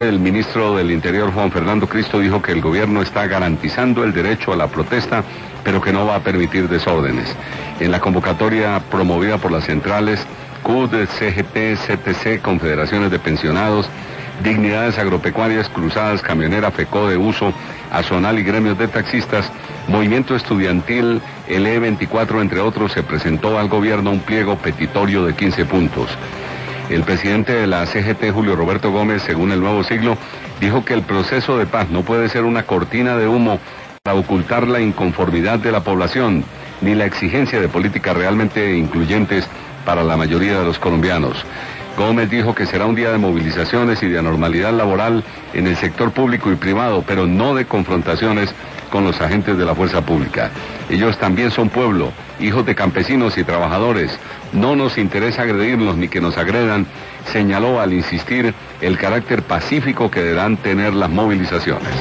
El ministro del Interior, Juan Fernando Cristo, dijo que el gobierno está garantizando el derecho a la protesta, pero que no va a permitir desórdenes. En la convocatoria promovida por las centrales CUD, CGT, CTC, Confederaciones de Pensionados, Dignidades Agropecuarias, Cruzadas, Camionera, FECODE, Uso, Azonal y gremios de taxistas, Movimiento Estudiantil, el E24, entre otros, se presentó al gobierno un pliego petitorio de 15 puntos. El presidente de la CGT, Julio Roberto Gómez, según El Nuevo Siglo, dijo que el proceso de paz no puede ser una cortina de humo para ocultar la inconformidad de la población, ni la exigencia de políticas realmente incluyentes para la mayoría de los colombianos. Gómez dijo que será un día de movilizaciones y de anormalidad laboral en el sector público y privado, pero no de confrontaciones con los agentes de la fuerza pública. Ellos también son pueblo, hijos de campesinos y trabajadores. No nos interesa agredirlos ni que nos agredan, señaló al insistir el carácter pacífico que deberán tener las movilizaciones.